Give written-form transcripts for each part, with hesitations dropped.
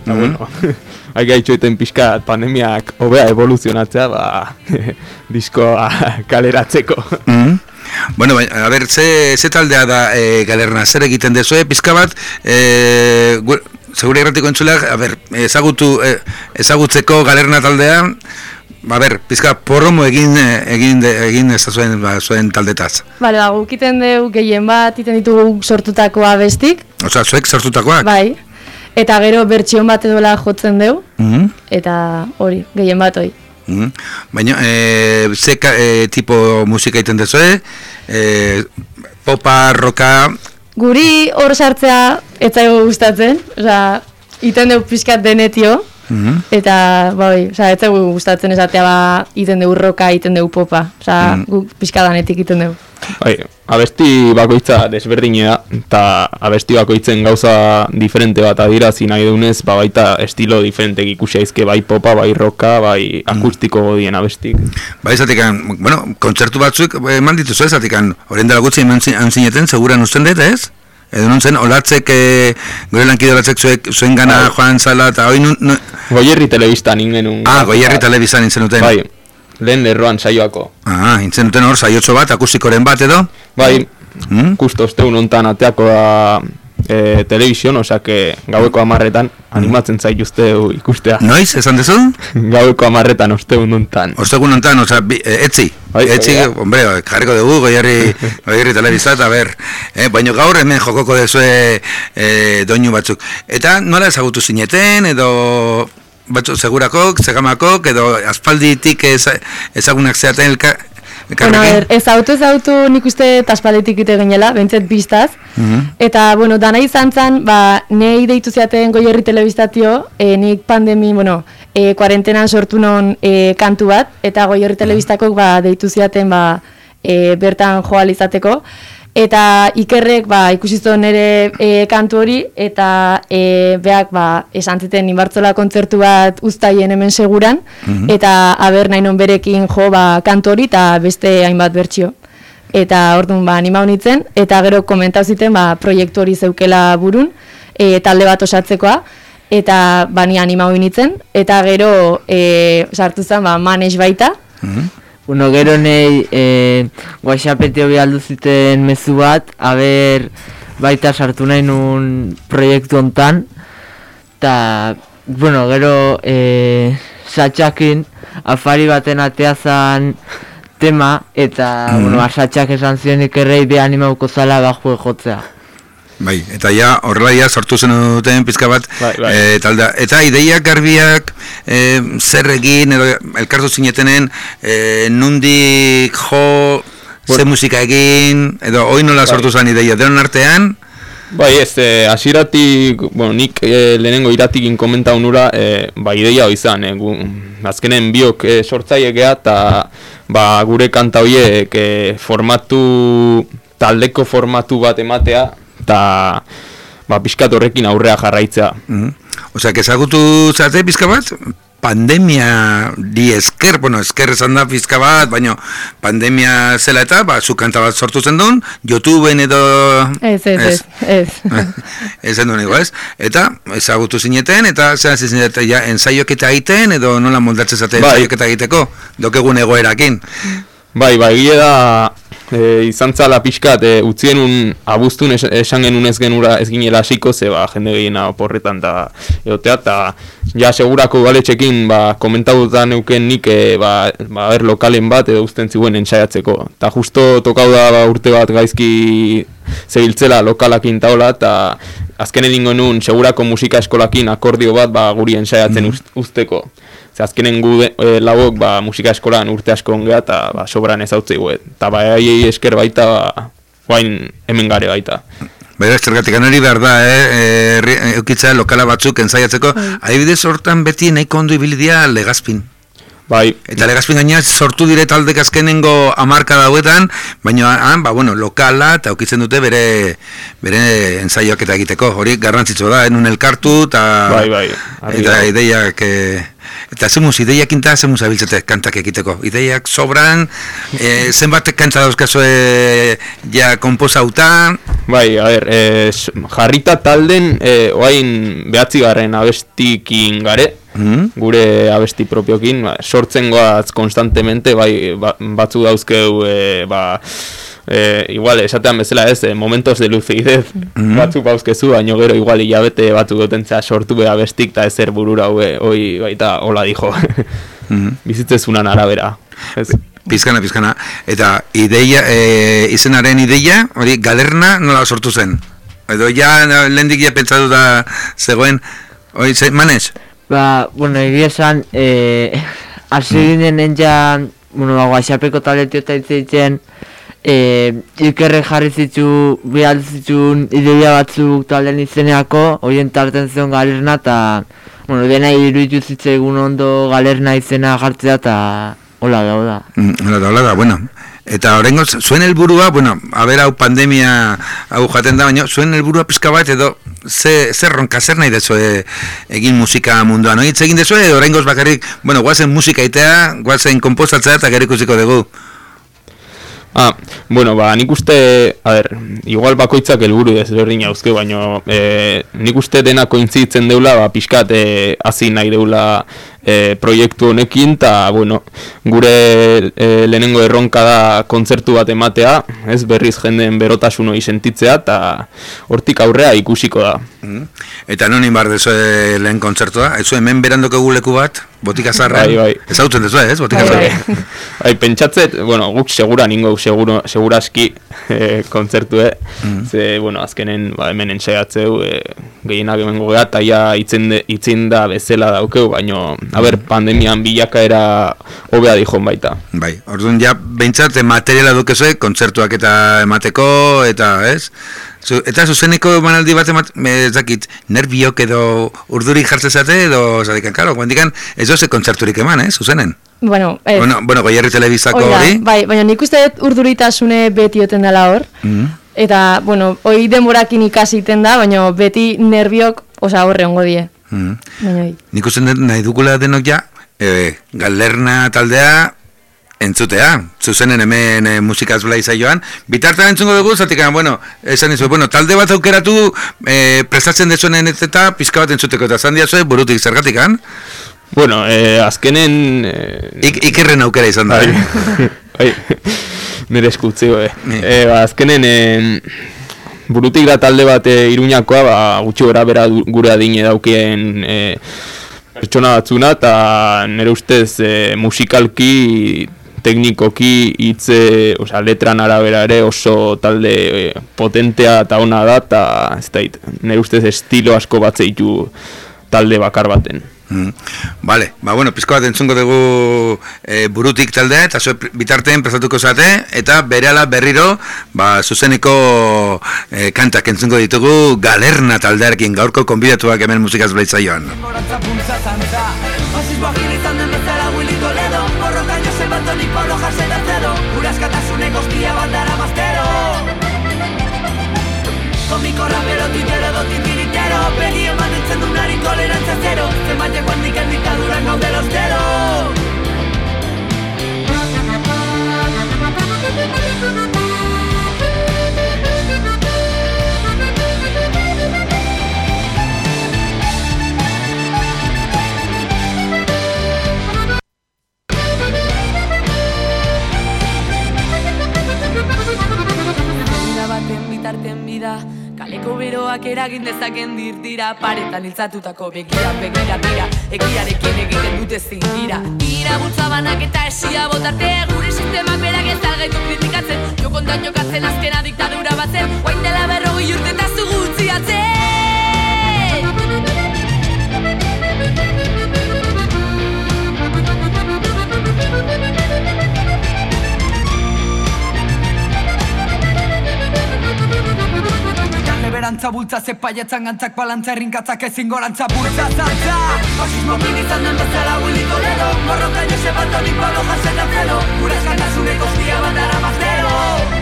Bueno, haika itxoiten pixka pandemiak hobea evoluzionatzea, diskoa kaleratzeko. Bueno, a ber, ze taldea da Galerna, zer egiten dezue, pizka bat, segure irratiko entzuleak, a ber, ezagutzeko Galerna taldea, a ber, pizka porromo egin ez zuen taldetaz. Bale, guk iten dugu gehien bat, iten ditugu sortutako abestik. Osea, zuek sortutakoak? Bai, eta gero bertsion bat edola jotzen dugu, eta hori, gehien bat hori. Baina, ze tipo musika egiten dezue? Popa, roka? Guri hor sartzea ez zaigu gustatzen, osea, iten dugu pixkat denetio, eta ez zaigu gustatzen esatea iten dugu roka, iten dugu popa, osea, guk pixka danetik iten dugu. Bai, abesti bakoitza desberdinea, eta abesti bakoitzen gauza diferente bat adirazi nahi dunez, baita estilo diferentek ikusi aizke, bai popa, bai roka, bai akustiko dien abestik. Bai, zatikan, bueno, kontzertu batzuk eman dituzu, zatikan, horren dela gutzi eman zineten, seguran usten dut, ez? Edo non zen, olatzek, gure lankide olatzek zuen gana joan zala, eta hoi nun... Goierri telebistan ingen. Goierri telebistan nintzen duten. Bai. Lehen lerroan saioako. Intzen duten hor, saiotxo bat, akustikoren bat edo? Bai, justo osteun ontan ateako da telebizion, osea gaueko 10etan animatzen zaituzte ikustea. Noiz, esan dezu? Gaueko 10etan osteun ontan. Osteun ontan, osea, etzi? Etzi, hombre, jarriko dugu, goierri telebizat, a ber. Baina gaur hemen jokoko dezue doinu batzuk. Eta nola ezagutu zineten, edo... Batzu, segurakok, segamakok, edo aspalditik ezagunak zeaten Bueno, ezautu nik uste aspalditik ite ginela, bentzet biztaz. Eta, bueno, dana izan zen, nahi deitu zeaten Goierri telebistatio, nik pandemi, kuarentenan sortu non kantu bat, eta Goierri telebistakok deitu zeaten bertan joal izateko. Eta Ikerrek ikusizo nire kantu hori, eta beak esan ziten Inbartzola kontzertu bat uztaien hemen seguran, eta aber nahi non berekin jo kantu hori eta beste hainbat bertsio. Eta orduan animau nintzen, eta gero komentau ziten proiektu hori zeukela burun, talde bat osatzekoa, eta ni animau nintzen, eta gero sartu zen manage baita. Bueno, gero nahi WhatsAppeteo behaldu ziten mezu bat, aber baita sartu nahi nun proiektu hontan, eta, bueno, gero satxakin afari baten ateazan tema, eta, satxak esan ziren Ikerrei be animauko zala bajue jotzea. Bai, eta horrela sortu zen duten pizka bat, eta ideiak garbiak zer egin, edo elkartu zinetenen, nundik jo, ze musika egin, edo hoi nola sortu zen ideia, denon artean? Bai, asiratik, nik lehenengo iratikin komenta unura, ideia hoi zan, azkenen biok sortzaiekea, eta gure kanta horiek taldeko formatu bat ematea, eta pixkat horrekin aurrea jarraitzea. Osea, ezagutu zate pizka bat? Pandemia di esker, esker esan da pizka bat, baina pandemia zela eta, zu kanta bat sortu zen duen, YouTubeen edo... Ez. Ez zen duen, ez? Eta ezagutu zineten, eta zelan zineten, ensaioketa egiten, edo nola moldatzen zate ensaioketa egiteko, dokegun egoerakin. Bai, gile da... izan zala pixkat, utzien abuztun esan genuen ez ginela hasiko, ze jende gehiena oporretan eta egotea, eta segurako galetxekin komentabutan euken nik lokalen bat edo uzten ziguen ensaiatzeko. Eta justo tokau da urte bat gaizki zebiltzela lokalakin taola, eta azken edingo nuen segurako musika eskolakin akordio bat guri ensaiatzen usteko. Azkenen gu lauok musika eskolan urte asko ongea eta sobran ezautzei guet. Eta aiei esker baita, guain hemen gare baita. Baina zergatik hori behar da, eukitza lokala batzuk ensaiatzeko. Adibidez hortan beti nahiko ondo ibilidia Legazpin. Bai. Eta Legazpin gaina sortu dire taldek azkenengo hamarka dauetan, baina lokala eta eukitzen dute bere ensaioak eta egiteko. Hori garrantzitsua da, enun elkartu eta... Bai. Eta ideiak, eta zemuz, ideiak inta, zemuz abiltzete kantak ekiteko. Ideiak sobran, zenbat kanta dauzkazue ja komposauta. Bai, a ber, jarrita talden, oain 9. abestikin gare, gure abesti propiokin, sortzen goaz konstantemente, bai, batzu dauzkeu, igual, esatean bezala ez, momentos de lucidez batzuk bauzkezu, baino gero igual hilabete batzuk gotentzea sortu beha bestik eta ezer burura hoi baita hola dijo bizitzezunan arabera Pizkana, eta ideia, izenaren ideia, hori galerna nola sortu zen? Edo ja lehendik ja pentsatu da zegoen, hori manez? Bueno, egia esan, hasi ginen ja, WhatsAppeko taletio eta itzeitzen, Ikerre jarri behar zituen ideia batzuk talden izeneako, horien tarten zion galerna, eta dena iruditu zitzaigun ondo galerna izena jartzea, eta hola da. Hola da, bueno. Eta horrengo, zuen helburua, bueno, hau pandemia hau jaten da, baina zuen helburua pizka bat edo zer ronka, zer nahi dezu egin musika munduan, no? Hitz egin dezu edo horrengoz bakarrik, bueno, guazen musika itea, guazen komposatzea eta gero ikusiko dugu. Bueno, nik uste, igual bakoitzak helburu desberdina uzke, baina nik uste dena kointzitzen deula, pixkat hasi nahi deula proiektu honekin, eta, bueno, gure lehenengo erronka da kontzertu bat ematea, ez berriz jendeen berotasun hori sentitzea, eta hortik aurrea ikusiko da. Eta nonin bar dezu lehen kontzertua? Ezu hemen berandoko guleku bat, botika zarren? Bai. Ez hautzen dezu, ez? Botika zarren? Bai, pentsatzet, bueno, guk segura ningo, seguraski kontzertue, ze, bueno, azkenen hemen ensaiatzeu, gehienak hemen gogea, eta ja itzin da bezala daukeu, baino, pandemian bilakaera hobea dihon baita. Bai, orduan ja, behintzat, materiala dukezue, kontzertuak eta emateko, eta, ez? Eta zuzeneko emanaldi bat ez dakit, nerviok edo urduri jartzezate edo, zadikan, karo, guandikan, ez doze kontzerturik eman, zuzenen? Bueno, ez. Bueno, Goierri Telebistako hori. Bai, baina nik uste urduritasune beti oten dela hor. Eta, bueno, hoi denborakin ikasiten da, baina beti nerviok, horre ongo die. Nik uste nahi dukula denok ja, galerna taldea, entzutea, zuzenen hemen musikaz bla izaioan, bitartan entzungo dugu, zatik, bueno, esan izu, bueno, talde bat aukeratu, prestatzen dezuenen eta pizka bat entzuteko, eta zan diazue burutik zergatik, Bueno, azkenen... Ikerren aukera izan da, nire eskutzio, azkenen burutik da talde bat Iruñakoa, gutxi gora bera gure adine daukien pertsona batzuna, eta nire ustez musikalki, teknikoki, hitze, letran arabera ere oso talde potentea eta ona da, eta ez da, nire ustez estilo asko bat zeitu talde bakar baten. Vale, bueno, pizko bat entzungo dugu burutik taldea, eta bitartean prestatuko zate, eta berehala berriro, zuzeneko kantak entzungo ditugu galerna taldearekin gaurko konbidatuak hemen musikaz blaitzaioan. Komiko rapero, titero, titiritero, begi eman entzen dunari tolerantzia zero, zenbaitek guandiken diktaduran gaude lostero. Kaleko beroak eragin dezaken dira paretan iltzatutako begira tira, egiarekin egiten dute zingira. Tira bultzabanak eta esia botate, gure sistemak berak ez algaitu kritikatzen, jokontan jokatzen azkena diktadura batzen, guain dela 40 urte eta zugu utziatzen. Berantza bultza zepaiatzen gantzak balantza errinkatzak ezin gorantza bultza zantza. Fasismo izan den bezala Willy Toledo, morroka Jose Batonik Pablo jasetan zero, gure eskantasune kostia bat aramaztero.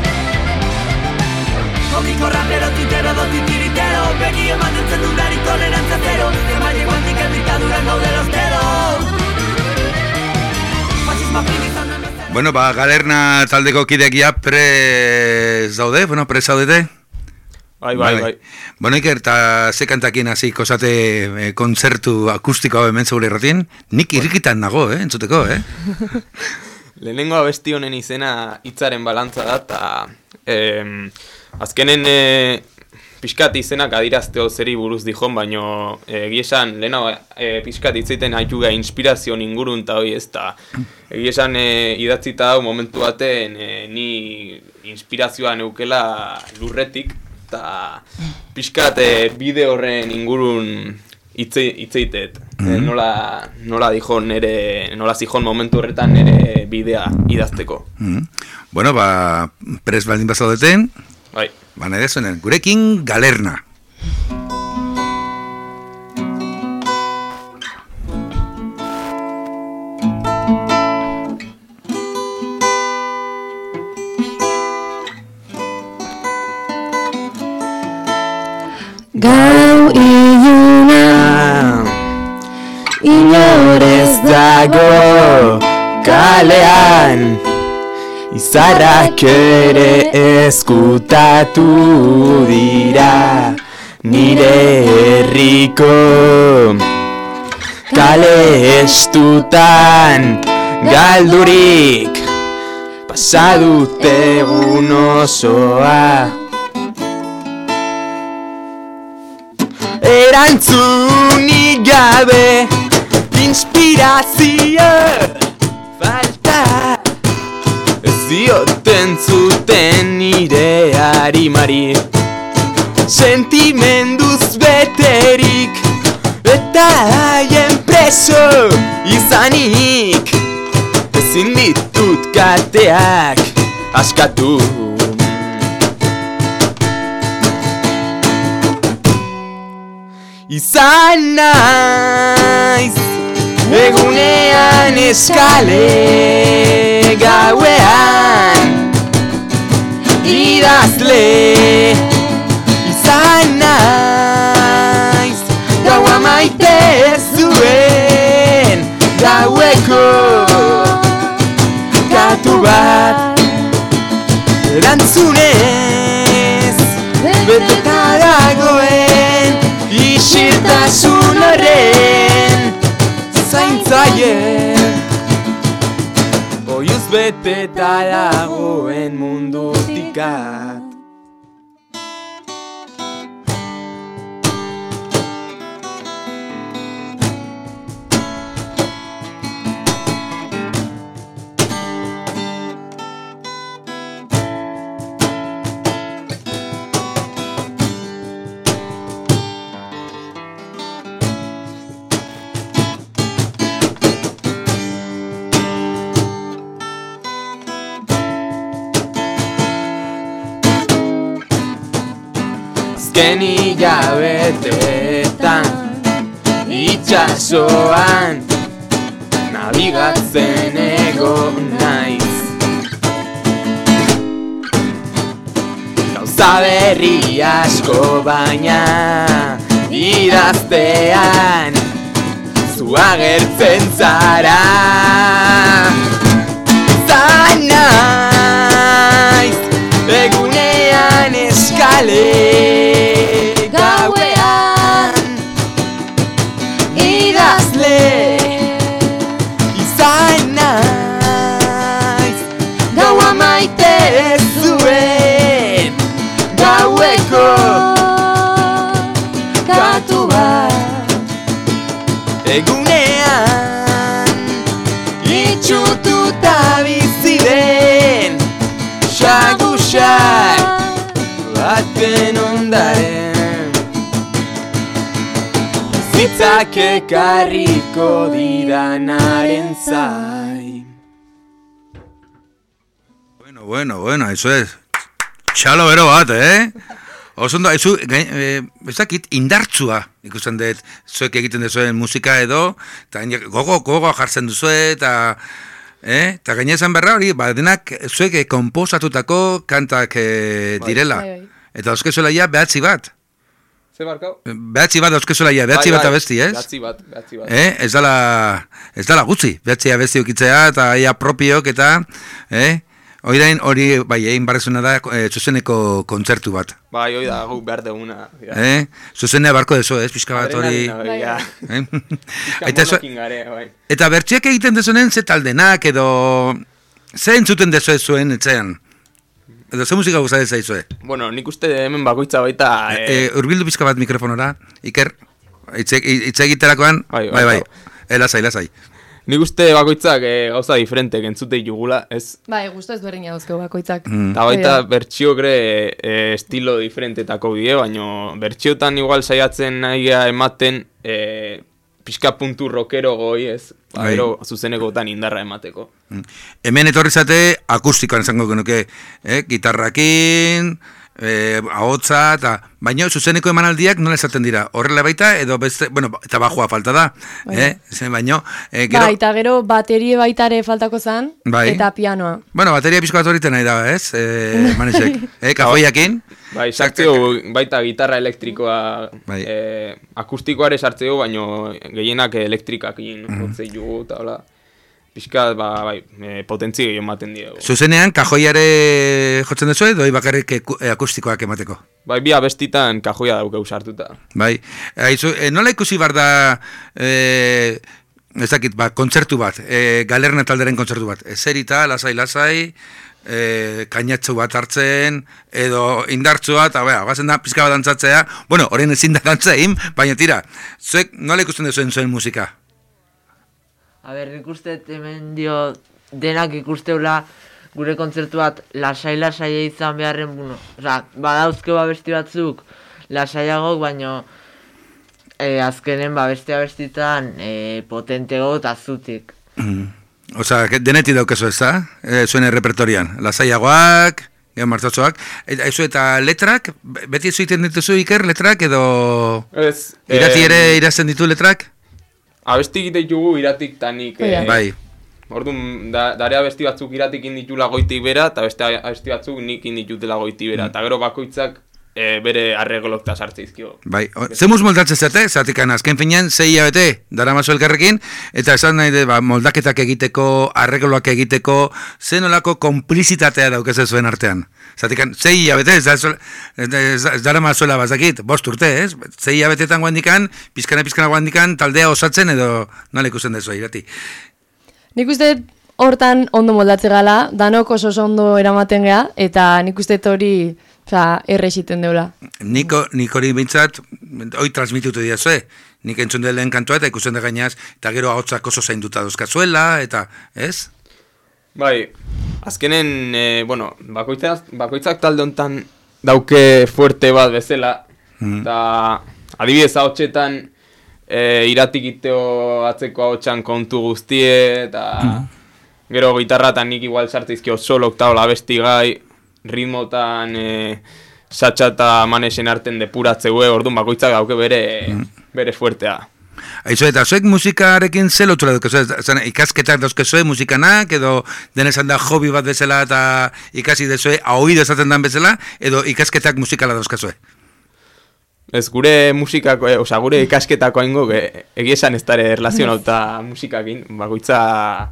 Komiko rapero, titero, titiritero, begi eman entzen dunari tolerantzia zero, zenbaitek guandiken diktaduran Bueno, Galerna taldeko kideak ja prez daude, zaudete? Bai. Bueno, Iker, eta ze kantakin hasi kozate kontzertu akustiko hemen zeure erratien, nik irrikitan nago, entzuteko, Lehenengo abesti honen izena hitzaren balantza da, eta azkenen pixkat izenak adirazteo zeri buruz dijon, baino egiesan lehenago pixkat hitzeiten haituga inspirazion ingurun eta hoi ez, eta egiesan idatzita hau momentu baten ni inspirazioa neukela lurretik, eta pixkat bide horren ingurun hitzeitet. Nola zijon momentu horretan nire bidea idazteko. Bueno, prez baldin bazaudeten, bai. Nire zuen, gurekin Galerna. Gau iluna inorez dago kalean, izarrak ere ezkutatu dira nire herriko kale estutan galdurik pasadute egun osoa. Erantzunik gabe inspirazio falta, ez dioten zuten nire harimari, sentimenduz beterik eta haien preso izanik, ezin ditut kateak askatu. Izan naiz egunean eskale, gauean idazle. Izan naiz gaua maite zuen gaueko katu bat, erantzunez beteta dagoen isiltasun horren zaintzaile, oiuz beteta dagoen mundutikat. Azken hilabeteetan itxasoan nabigatzen egon naiz, gauza berri asko baina idaztean zu agertzen zara. Zan naiz egunean eskale, gauean idazle. Izan naiz gaua maite zuen gaueko katu bat, egunean itxututa bizi den xagusak baten ondaren, zitzak ekarriko diranaren zai. Bueno, eso es txalo bero bat, Osondo, ez dakit indartzua ikusten dut zuek egiten duzuen musika edo, eta gogo jartzen duzue, eta gainezan berra hori, denak zuek konposatutako kantak direla. Eta euske zuela ja behatzi bat. Ze barkau? Behatzi bat dauzkezuela ia, behatzi bat abesti, ez? Behatzi bat. Ez dala gutxi, behatzi abesti ukitzea, eta ia propiok, eta, hori, bai, egin barrezuna da, zuzeneko kontzertu bat. Bai, hori da, guk behar deguna. Zuzenea barko dezu, ez, pixka bat hori. Eta bertxiak egiten dezunen, ze taldenak, edo, ze entzuten dezu ez zuen, etxean? Edo, ze musika guztatzen zaizue? Bueno, nik uste hemen bakoitza baita... Urbildu pizka bat mikrofonora, Iker, hitz egiterakoan, bai, lasai. Nik uste bakoitzak gauza diferentek entzute jugula, ez? Bai, gustu ez berdina dauzkeu bakoitzak. Eta baita bertxio estilo diferentetako bide, baina bertxiotan igual saiatzen nahia ematen pixka puntu rockero goi, ez? Gero zuzenekotan indarra emateko. Hemen etorri zate akustikoan esango genuke, gitarrakin, ahotsa, eta baina zuzeneko emanaldiak nola esaten dira? Horrela baita, edo beste, bueno, eta bajua falta da, baina... Eta gero baterie baitare faltako zen, eta pianoa. Bueno, bateria pixko bat horiten nahi da, ez? Manesek, kajoiakin. Bai, sartzeu baita gitarra elektrikoa, akustikoare sartzeu, baina gehienak elektrikakin jotzei jugu, eta hola. Piskat, potentzi gehiago ematen diego. Zuzenean, kajoiare jotzen dezu edo bakarrik akustikoak emateko? Bai, bi abestitan kajoia daukeu sartuta. Bai, nola ikusi bar da, ez dakit, kontzertu bat, Galerna talderen kontzertu bat. Zerita, lasai, kainatxo bat hartzen, edo indartxoa, eta gazen da, pizka bat dantzatzea. Bueno, horren ezin da dantzaim, baina tira, zuek nola ikusten dezuen zuen musika? A ber, nik uste hemen dio denak ikusteula gure kontzertu bat lasai izan beharren, badauzke besti batzuk lasaiagok, baina azkenen beste abestitan potentego eta zutik. Osa, deneti daukezu ez da? Zuen repertorian, lasaiagoak, martzatzoak, eta letrak, beti zuiten dituzu Iker, letrak, edo irati ere irazten ditu letrak? Abesti egite jugu iratik tanik. Bai. Orduan, dare abesti batzuk iratik inditula goitik bera, eta beste abesti batzuk nik inditutela goitik bera. Eta gero bakoitzak bere arreglokta sartzeizkio. Bai. Zemuz moldatzen zate, zatekan azken finean, 6 hilabete dara mazo elkarrekin, eta esan nahi de, moldaketak egiteko, arregloak egiteko, zen olako konplizitatea daukezen zuen artean. Zatekan, 6 hilabete, ez dara mazuela bazakit, 5 urte, ez? 6 hilabetetan guandikan, pizkana guandikan, taldea osatzen edo nola ikusten dezu, irati. Nik uste hortan ondo moldatze gala, danok oso ondo eramaten gea, eta nik uste hori errexiten deula. Nik hori bintzat, hoi transmitutu diazue, nik entzun dut lehen kantoa eta ikusten da gainaz, eta gero ahotsak oso zainduta dozkazuela, eta, ez? Bai, azkenen, bakoitzak talde honetan dauke fuerte bat bezala, eta adibidez ahotsetan iratik iteo atzeko ahotsan kontu guztie, eta gero gitarratan nik igual sartizkio solok eta hola besti gai, ritmotan satxa eta manesen arten depuratzeue, orduan bakoitzak dauke bere fuertea. Aizu, eta zuek musikarekin ze lotura dukezu, ikasketak dauzkezue musikanak, edo denezan da hobi bat bezala eta ikasi dezue ahoido esaten dan bezala, edo ikasketak musikala dauzkezue? Ez, gure musikako, gure ikasketako aingo, egiesan ez dara erlazionauta musikakin, bakoitza,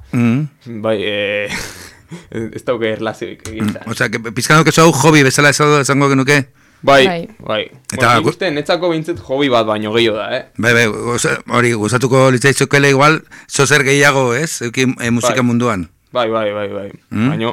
ez dauke erlazioik egiesan. Osa, pizkan dukezu hau hobi bezala esango genuke? Bai. Nik uste, netzako bintzet hobi bat baino gehiago da, Bai, hori, gustatuko litzaizukele igual, zozer gehiago, ez? Musika munduan. Bai. Baina,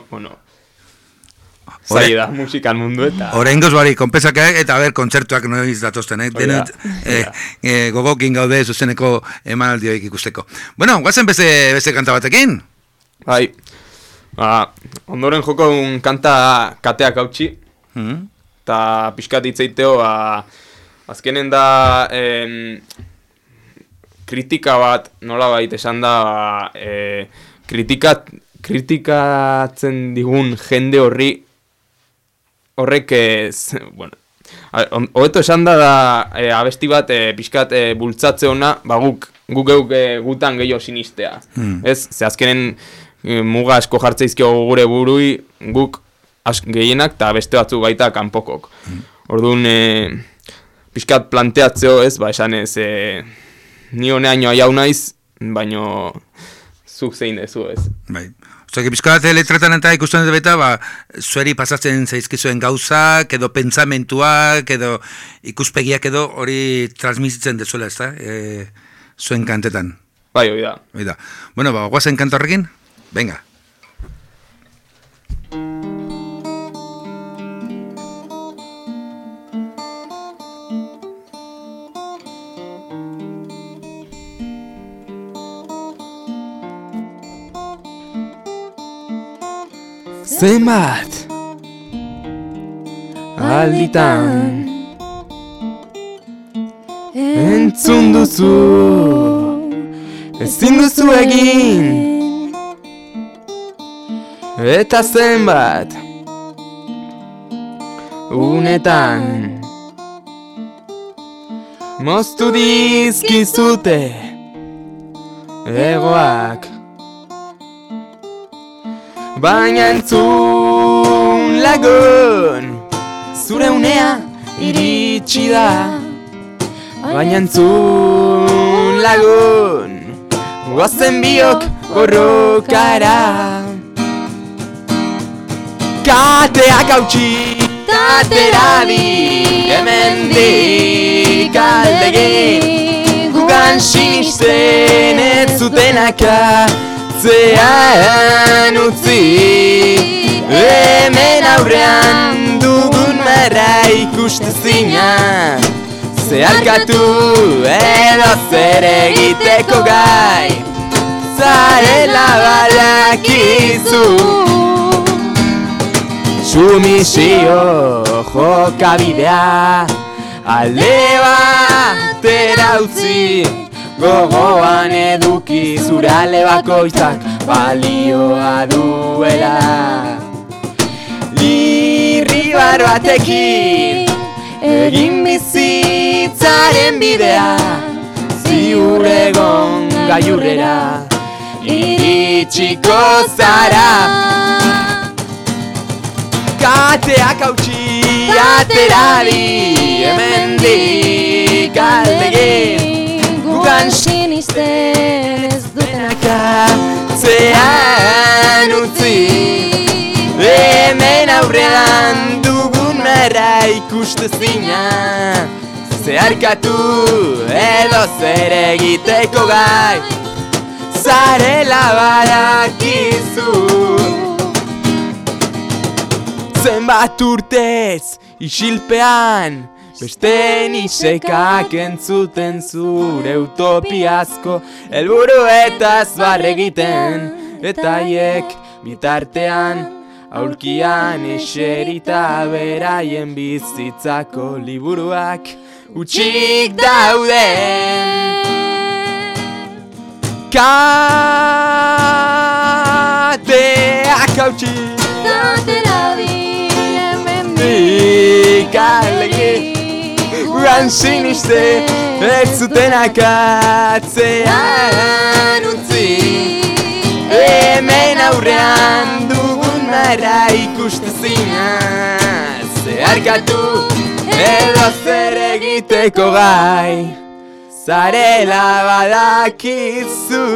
zai da, musikan mundu eta... Horrengoz bari, konpesak eta kontzertuak noiz datozten, gogokin gaude zuzeneko emanaldioik ikusteko. Bueno, guazen beste kanta batekin? Bai, ondoren joko un kanta kateak hautsi, eta pixkat itzaiteo, azkenen da kritika bat, nola baita esan da, kritikatzen digun jende horrek, hobeto esan da abesti bat pixkat bultzatze hona, guk gutan gehiago sinistea. Ez, ze azkenen muga asko jartzeizkio gure burui, guk gehienak eta beste batzuk baita kanpokok. Orduan, pixkat planteatzeo, ez, ba, esan ez, ni honeaino aiau naiz, baino zuk zein dezu, ez. Bai. Osea, pixkat letretan eta ikusten dut beta, ba, zueri pasatzen zaizkizuen gauzak, edo pentsamentuak, edo ikuspegiak edo hori transmititzen dezuela, ez da? Zuen kantetan. Bai, hori da. Bueno, ba, guazen kanto horrekin? Venga. Zenbat alditan entzun duzu ezin duzu egin eta zenbat unetan moztu dizkizute egoak baina entzun lagun zure unea iritsi da baina entzun lagun goazen biok borrokara kateak hautsi tatera di hemendik aldegin gugan sinisten ez zutenaka zean utzi hemen aurrean dugun marra ikustezina zeharkatu edo zer egiteko gai zarela badakizu sumisio jokabidea alde batera utzi gogoan eduki zure ale bakoitzak balioa duela irribar batekin egin bizitzaren bidea ziur egon gailurrera iritsiko zara kateak hautsi aterari hemendik aldegin gugan sinisten ez dutenaka zean utzi hemen aurrean dugun marra ikustezina zeharkatu edo zer egiteko gai zarela badakizu zenbat urtez isilpean beste nisekak entzuten zure utopiazko helburuetaz barre egiten eta haiek bitartean aurkian eserita beraien bizitzako liburuak utxik dauden kateak hautsi tatera di hemendik aldegin gugan siniste ez zutenak atzean utzi hemen aurrean dugun marra ikustezina zeharkatu edo zer egiteko gai zarela badakizu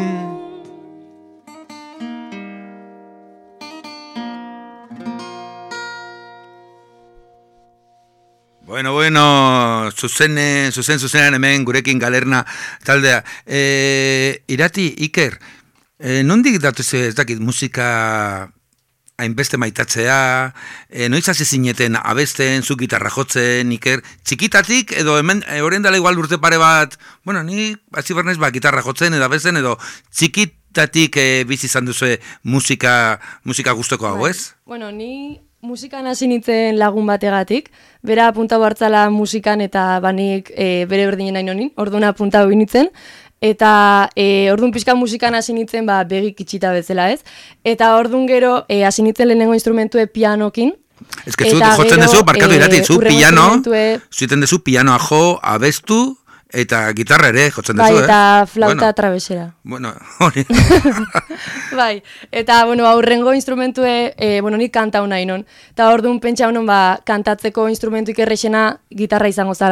Bueno, zuzenean hemen gurekin Galerna taldea. Irati, Iker, nondik datuz ez dakit musika hainbeste maitatzea, noiz hasi zineten abesten, zu gitarra jotzen, Iker, txikitatik, edo hemen, horien dala igual urte pare bat, bueno, ni hasi bernez gitarra jotzen, edo abesten, edo txikitatik bizi izan duzu musika guztoko hau, ez? Bueno, ni musikan hasi nintzen lagun bategatik, bera apuntau hartzala musikan eta banik bere berdinen nahi nonin, orduan apuntau nintzen, eta orduan pixka musikan hasi nintzen begik itxita bezala ez, eta orduan gero hasi nintzen lehenengo instrumentue pianokin. Ez que zu jotzen dezu, barkatu Irati, zu piano, zuiten dezu pianoa jo, abestu, eta gitarra ere jotzen dezu, eta flauta travesera. Bueno, hori. Bai, eta, aurrengo instrumentue, nik kanta hona inon. Eta orduan pentsa honon, kantatzeko instrumentuik errexena gitarra izango zara.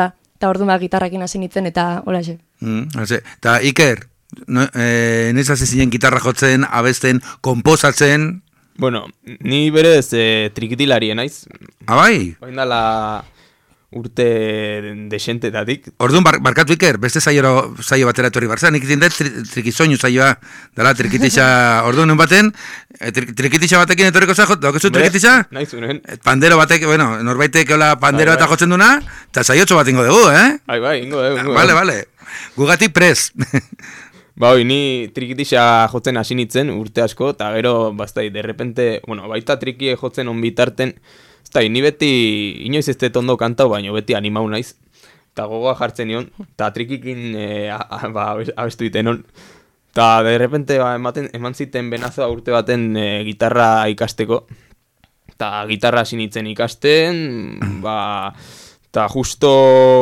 eta orduan gitarrakin hasi nintzen, eta holaxe. Eta Iker, noiz hasi zinen gitarra jotzen, abesten, konposatzen? Bueno, ni berez trikitilarien naiz. Bai? Oin dala urte desentetatik. Orduan, barkatu Iker, beste saio batera etorri barza, nik izin dut trikizoinu saioa, dala trikitixa, orduan nun baten, trikitixa batekin etorriko za, daukezu trikitixa? Naiz unen. Pandero batek, bueno, norbaitek hola pandero bat jotzen duna, eta saiotxo bat ingo dugu, Bai, ingo dugu. Vale. Gugatik pres. Ba, ni trikitixa jotzen hasi nintzen urte asko, eta gero, bastai, derrepente, bueno, baita trikie jotzen onbitarten, ni beti inoiz ez dut ondo kantau, baino beti animau naiz. Eta gogoa jartzen nion, eta trikikin abestu diten hon. Eta derrepente eman ziten benazoa urte baten gitarra ikasteko. Eta gitarra hasi nintzen ikasten, eta justo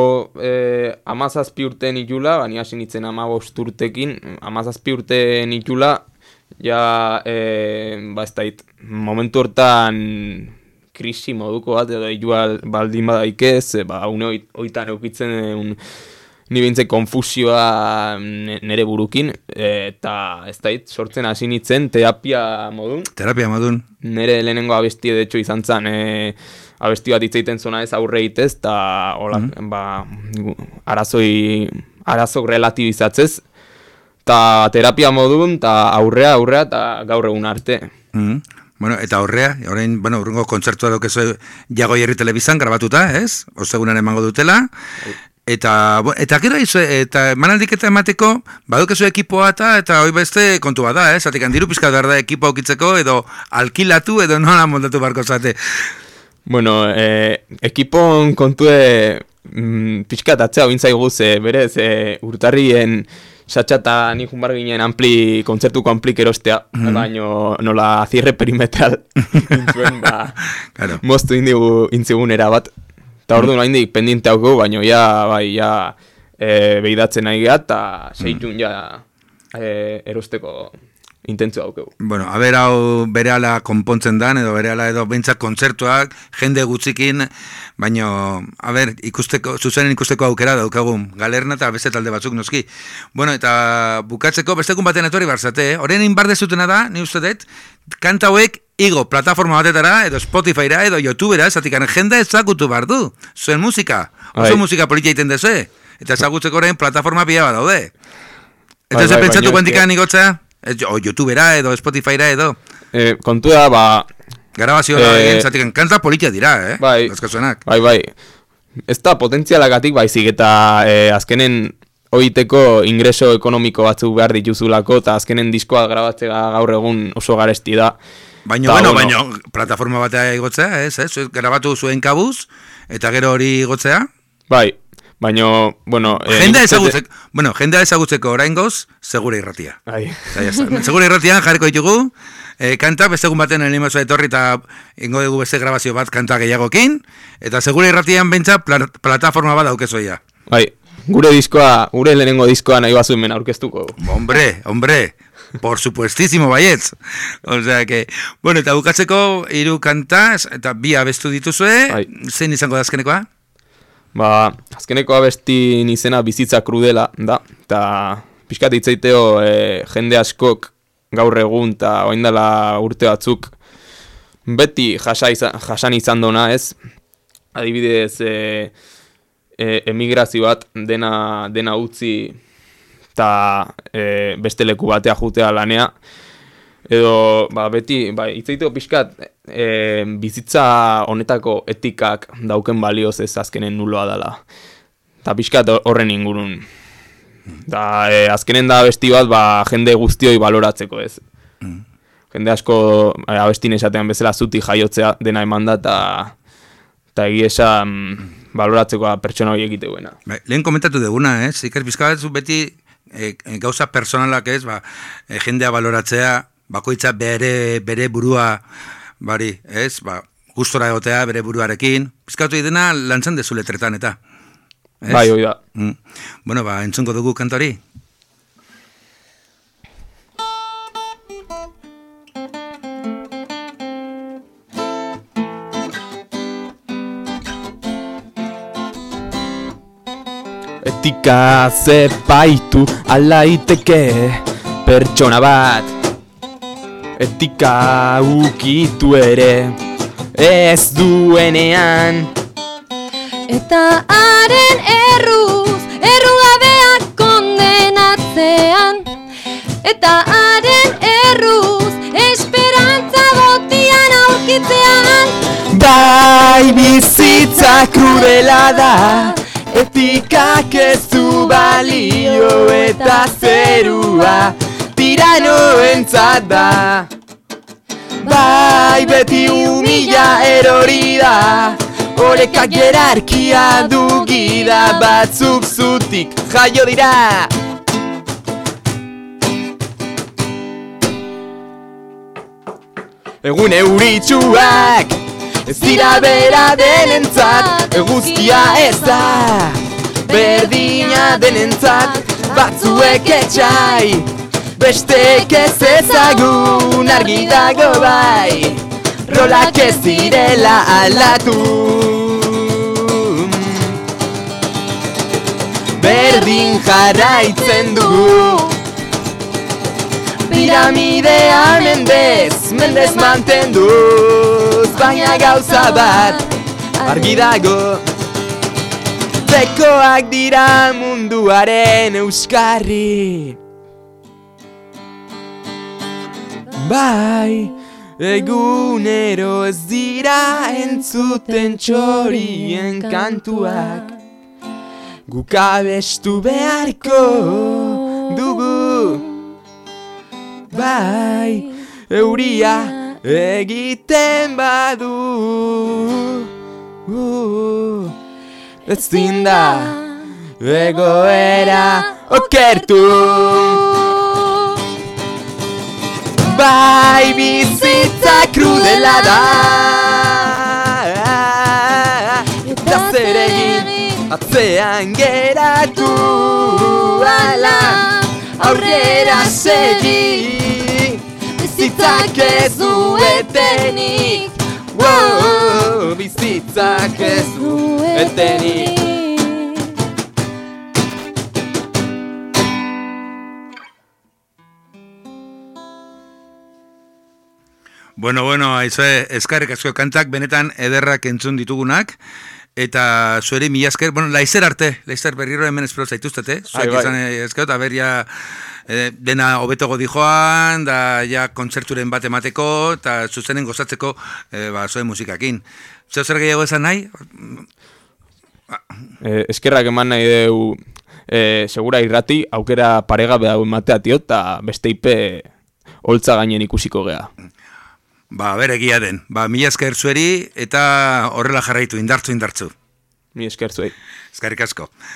17 urte nitula, bani hasi nintzen 15 urtekin, 17 urte nitula, ja, momentu hortan krisi moduko bat, edo igual baldin badaikez, une oitan eukitzen ni bintzen konfusioa nere burukin, eta ez dait, sortzen hasi nintzen terapia modun. Terapia modun. Nere lehenengo abesti de hecho izan zen, abesti bat hitzeiten zona ez aurre hitez, eta arazo relatibizatzez, eta terapia modun, eta aurrea, eta gaur egun arte. Bueno, eta horrea, urrengo kontzertua daukezu Jagoierri telebizan grabatuta, ez? Ostegunan emango dutela. Eta gero eta manaldiketa emateko, badukezu ekipoa eta hoi beste kontu bat da, ez? Zatik handiru pizka behar da ekipoa ukitzeko, edo alkilatu, edo nola moldatu barko zate. Bueno, ekipon kontue pixkatatzea ointzaiguz, berez, urtarrien satxata nik junbar ginen kontzertuko amplik erostea, baino nola zierre perimetral intzuen, moztu intzigunera bat. Eta orduan haindik pendiente hauko, baino behidatzen nahi geha, eta seitun erosteko intentzua daukegu. Bueno, haber hau berehala konpontzen dan, edo berehala edo behintzak kontzertuak, jende gutxikin, baino, zuzenen ikusteko aukera daukagu, galerna eta beste talde batzuk noski. Bueno, eta bukatzeko, bestekun baten etorri barzate, horren inbarde zutena da, ni uste dut, kanta hauek igo plataforma batetara, edo Spotifyra, edo YouTubera, zatikan jende ezagutu bar du, zuen musika, oso musika politia iten dezu, eta ezagutzeko horrein plataforma pila bat daude. Eta ze pentsatu guantikan igotzea? O YouTubera edo Spotifyra edo kontua grabazioa egin zatik kanta politia dira, bai, ez da potentzialagatik baizik eta azkenen oiteko ingreso ekonomiko batzuk behar dituzulako eta azkenen diskoa grabatzea gaur egun oso garesti da. Baina plataforma batea igotzea, ez? Grabatu zuen kabuz eta gero hori igotzea? Bai. Baina, jendea ezagutzeko oraingoz, Segura Irratia. Segura Irratian jarriko ditugu, kanta, beste egun baten animazioa etorri eta ingo dugu beste grabazio bat kanta gehiagokin, eta Segura Irratian bentsa plataforma bat daukezoia. Bai, gure lehenengo diskoa nahi bazuen mena aurkeztuko. Hombre, por supuestísimo baietz. Osea que, bueno, eta bukatzeko 3 kanta, eta 2 abestu dituzue, zein izango da azkenekoa? Azkeneko abesti izena bizitza krudela da, eta pixkat hitzaiteo jende askok gaur egun eta oindala urte batzuk beti jasan izan dona, ez? Adibidez, emigrazio bat dena utzi eta beste leku batea jutea lanea, edo beti hitzaiteo pixkat bizitza honetako etikak dauken balioz ez azkenen nuloa dela. Eta pixkat horren ingurun. Azkenen da abesti bat jende guztioi baloratzeko ez. Jende asko abestin esatean bezala zuti jaiotzea dena eman da eta egia esan baloratzeko pertsona hori egiteuena. Lehen komentatu duguna, ez? Iker pixka bat beti gauza personalak ez, jendea baloratzea, bakoitza bere burua bari, ez, gustora egotea bere buruarekin, pizkatu idena lantzen dezu letretan eta. Bai, hoi da. Bueno, entzungo dugu kantori. etika zepaitu alaiteke pertsona bat. Etika ukitu ere ez duenean. Eta haren errugabeak kondenatzean. Eta haren esperantza botian aurkitzean. Bai bizitza krudela da, etikak ez du balio eta zerua tiranoentzat da. Bai beti umila erori da, orekak jerarkia dugida, batzuk zutik jaio dira. Egun euritsuak ez dira bera denentzat, eguzkia ez da berdina denentzat. Batzuek etxai, bestek ez ezagun, argi dago bai, rolak ez direla aldatu. Berdin jarraitzen dugu, piramidea mendez mantenduz, baina gauza bat argi dago, bekoak dira munduaren euskarri. Bai, egunero ez dira entzuten txorien kantuak, guk abestu beharko dugu. Bai, euria egiten badu, ezin da egoera okertu. Bai bizitza krudela da, eta zer egin atzean geratu, ala aurrera segi. Bizitzak ez du etenik, bizitzak ez du etenik. Bueno, aizue, eskarrik asko kantak, benetan ederrak entzun ditugunak, eta zueri mila esker, laizer berriro hemen espero zaituztete, zuek izan eskero, eta berria dena hobetogo dijoan, da ja kontzerturen bat emateko, eta zuzenen gozatzeko zuen musikakin. Zer gehiago esan nahi? Eskerrak eman nahi deu segura irrati, aukera paregabe hau ematea tio, eta beste ipe holtza gainen ikusiko gea. Egia den. Mila esker zueri, eta horrela jarraitu, indartzu. Mila esker zuei. Eskerrik asko.